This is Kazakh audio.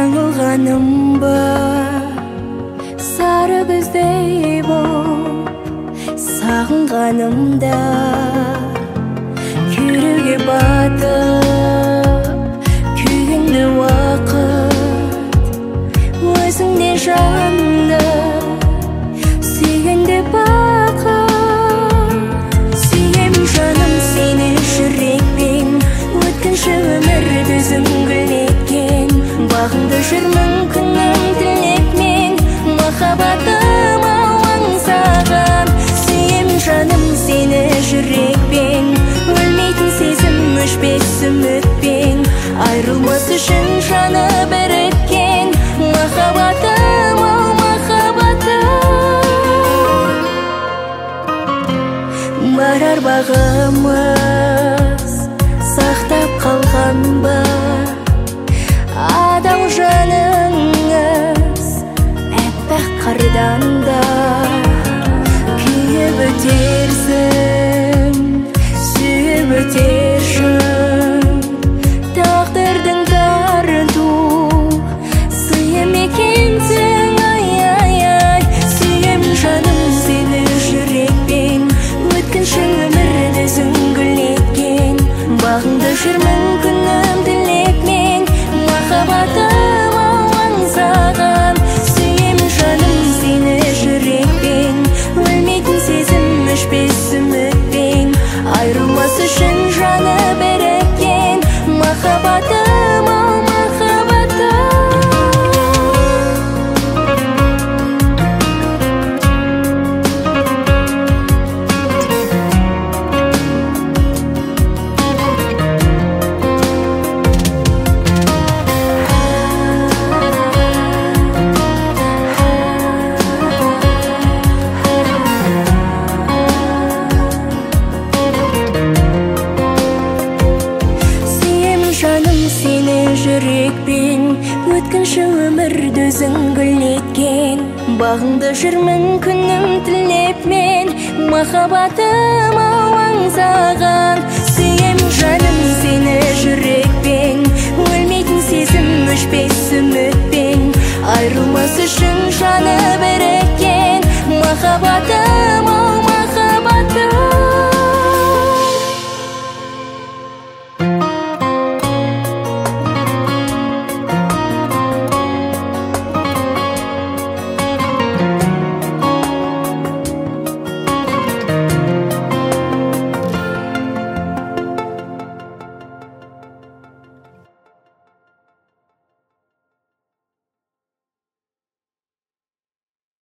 жаңылғаным ба, сары күздей боп сағынғанымда, күйреуге батып күйгенде уақыт, өзіңде жанымды сүйгенде бақыт. Сүйемін жаным сені жүрекпен, өткінші өмірді үзіңгілеткен, бағыңда жүрмін күнім тілекмен, махаббатым аңсаған. Сүйемін жаным сені жүрекпен, өлмейтін сезім өшпес үмітпен, айрылмас үшін жаны біріккен, махаббатым махаббатым. Барар бағымыз сақтап қалған ба, адам жаныңыз әппақ қардан да, күйіп өтерсің, сүйіп өтершін, тағдырдың тарту сыйы мекенсің, ай-ай-ай. Сүйемін жаным сені жүрекпен, өткінші өмірді үзіңгілеткен, бағыңда жүрмін күнім тілекмен, махаббатым аңсаған. Сүйемін жаным сені жүрекпен, өлмейтін сезім өшпес үмітпен, айрылмас үшін жаны біріккен, махаббатым махаббатым. Жүрекпен өткінші өмірді үзіңгілеткен, бағыңда жүрмін күнім тілепмен, махаббатым аңсаған. Сүйемін жаным сені жүрекпен, өлмейтін сезім өшпес үмітпен, айрылмас үшін жаны біріккен, махаббатым